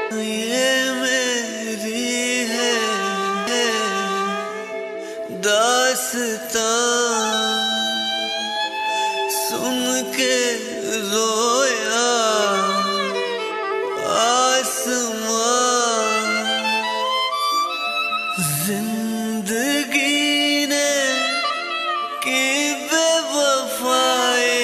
ये मेरी है दास्तां, सुन के रोया आसमां। जिंदगी ने की बेवफाई,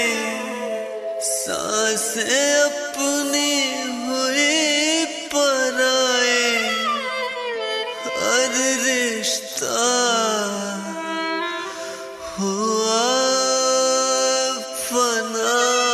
सांसें अपनी हुई पराए, हर रिश्ता हुआ फना।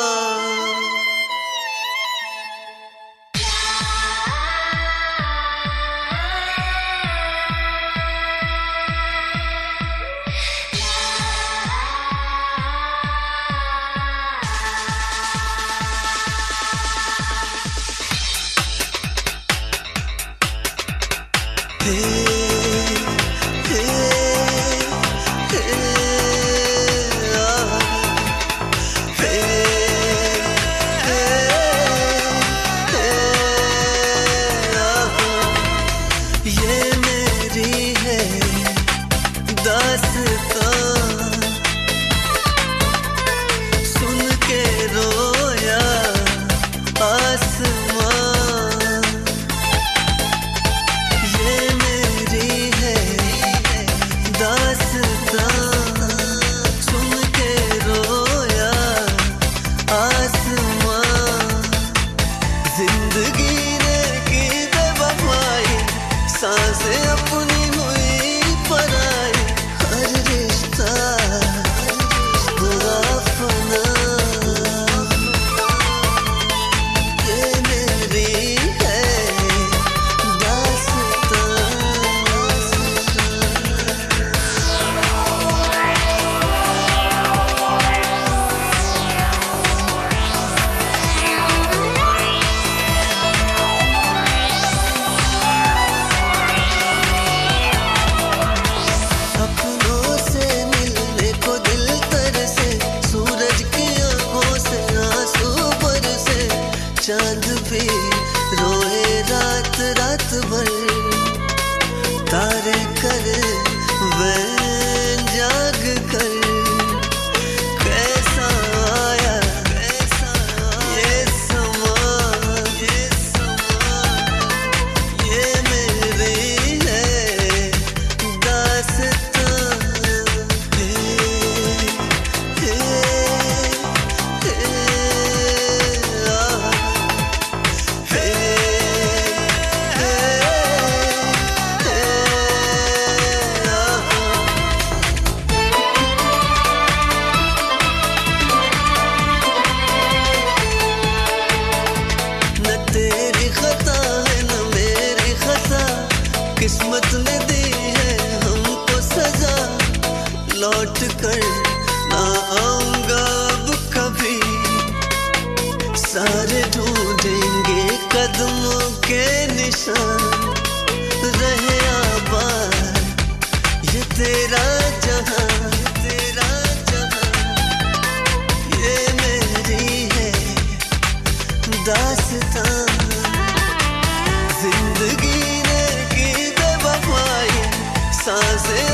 ये मेरी है दास्तां, सुन के रोया आसमां। ये मेरी है दास्तां, सुन के रोया आसमां। जिंदगी ने की बेवफाई, सांसें अपनी हुई पराई, हर रिश्ता हुआ फना। ये मेरी है दास्तां। अपनों से मिलने को दिल तरसे, सूरज की आंखों से आंसू बरसे, चांद भी रोए रात रात भर, तारे करे वैन जाग कर। कैसा आया ये समा, ये मेरी है दास्तां। न तेरी खता है न मेरी खता, किस्मत ने दी है हमको सजा। लौट कर ना आऊंगा अब कभी, सारे ढूंढेंगे कदमों के निशान। रहे आबाद ये तेरा जहां, ये मेरी है दास्तां। जिंदगी ने की बेवफाई, सांसें